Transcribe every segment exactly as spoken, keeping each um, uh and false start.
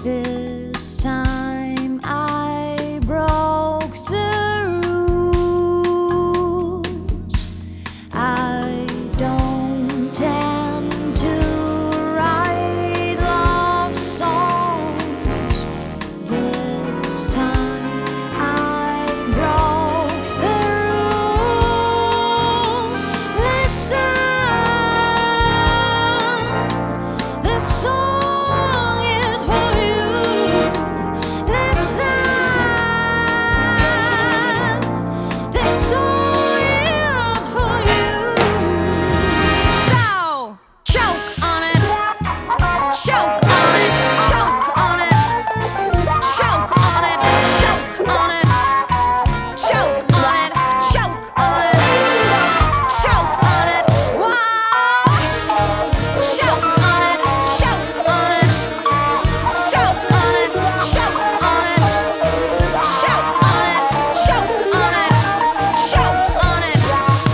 This time I broke the rules. I don't tend to write love songs. This time I broke the rules. Listen, this song is for you. Listen, this song is for you. So choke on it, choke on it, choke on it, choke on it, choke on it, choke on it, choke on it, choke on it. Whoa! Choke on it, choke on it, choke on it, choke on it, choke on it, choke on it, choke on it.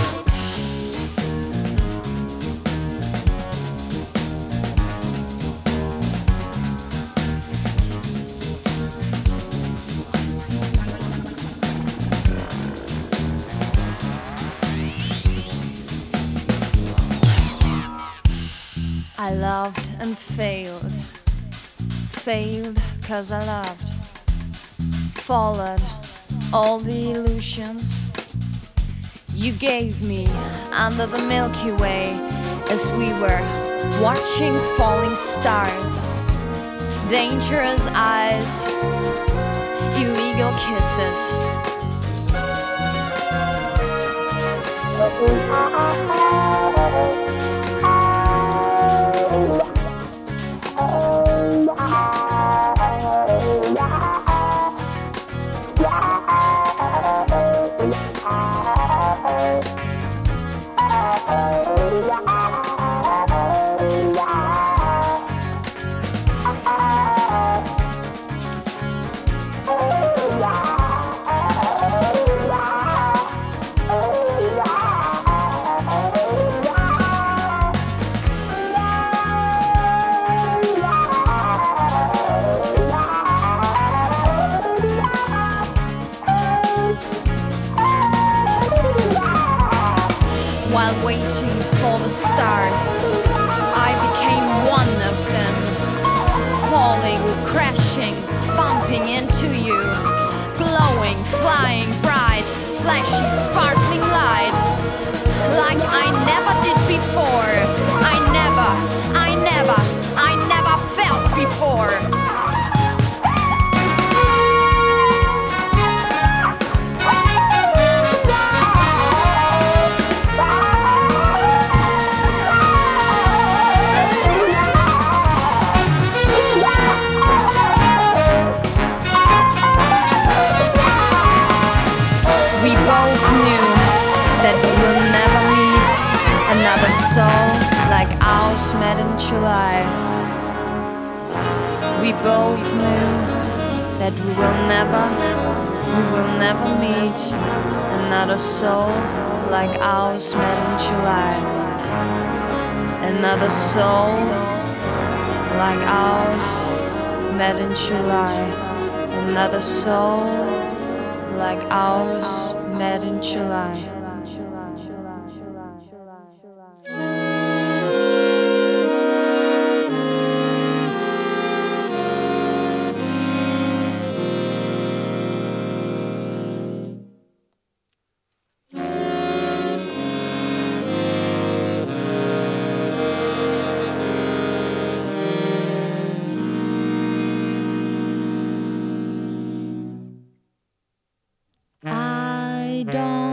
I loved and failed, failed cause I loved, followed all the illusions you gave me under the Milky Way as we were watching falling stars, dangerous eyes, illegal kisses. While waiting for the stars, I became one of them, falling, crashing, bumping into you, glowing, flying bright, flashy, sparkling light, like I never did before. I never, I never, I never felt before. We both knew that we will never meet another soul like ours met in July. We both knew that we will never, we will never meet another soul like ours met in July. Another soul like ours met in July. Another soul like ours met in July. I don't